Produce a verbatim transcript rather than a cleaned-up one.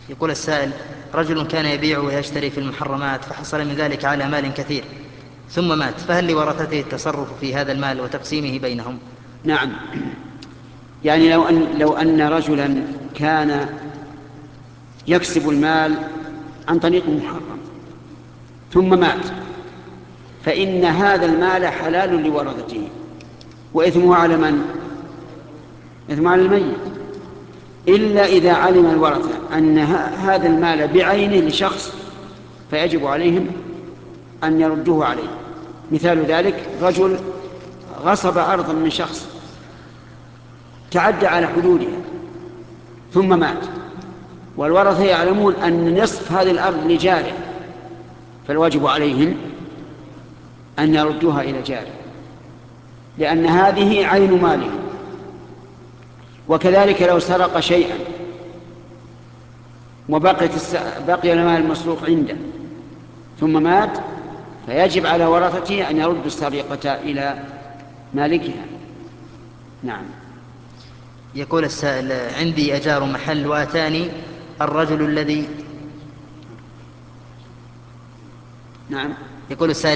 يقول السائل: رجل كان يبيع ويشتري في المحرمات فحصل من ذلك على مال كثير ثم مات، فهل لورثته التصرف في هذا المال وتقسيمه بينهم؟ نعم، يعني لو أن, لو أن رجلا كان يكسب المال عن طريق محرم ثم مات، فإن هذا المال حلال لورثته، وإثمه على من؟ إثمه على الميت، إلا إذا علم الورثة أن هذا المال بعينه لشخص فيجب عليهم أن يردوه عليه. مثال ذلك: رجل غصب أرضا من شخص، تعدى على حدودها ثم مات، والورثة يعلمون أن نصف هذه الأرض لجاره، فالواجب عليهم أن يردوها إلى جاره، لأن هذه عين ماله. وكذلك لو سرق شيئا وبقي بقي المال المسروق عنده ثم مات، فيجب على ورثته أن يردوا السرقة إلى مالكها. نعم. يقول السائل: عندي أجار محل وأتاني الرجل الذي نعم. يقول السائل: